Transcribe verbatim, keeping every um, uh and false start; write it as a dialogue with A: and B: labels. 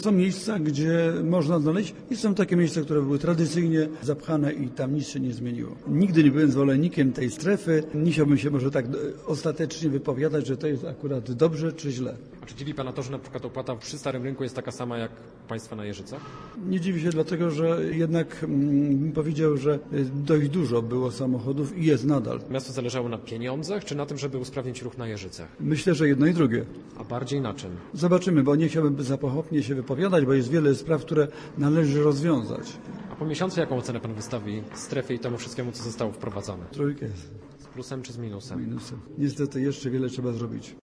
A: Są miejsca, gdzie można znaleźć i są takie miejsca, które były tradycyjnie zapchane i tam nic się nie zmieniło. Nigdy nie byłem zwolennikiem tej strefy. Nie chciałbym się może tak ostatecznie wypowiadać, że to jest akurat dobrze czy źle.
B: A czy dziwi Pana to, że na przykład opłata przy Starym Rynku jest taka sama jak Państwa na Jeżycach?
A: Nie dziwię się dlatego, że jednak mm, bym powiedział, że dość dużo było samochodów i jest nadal.
B: Miasto zależało na pieniądzach czy na tym, żeby usprawnić ruch na Jeżycach?
A: Myślę, że jedno i drugie.
B: A bardziej na czym?
A: Zobaczymy, bo nie chciałbym za pochopnie się wypowiadać, bo jest wiele spraw, które należy rozwiązać.
B: A po miesiącu jaką ocenę Pan wystawi strefie i temu wszystkiemu, co zostało wprowadzone?
A: Trójkę
B: Z plusem czy z minusem?
A: minusem. Niestety jeszcze wiele trzeba zrobić.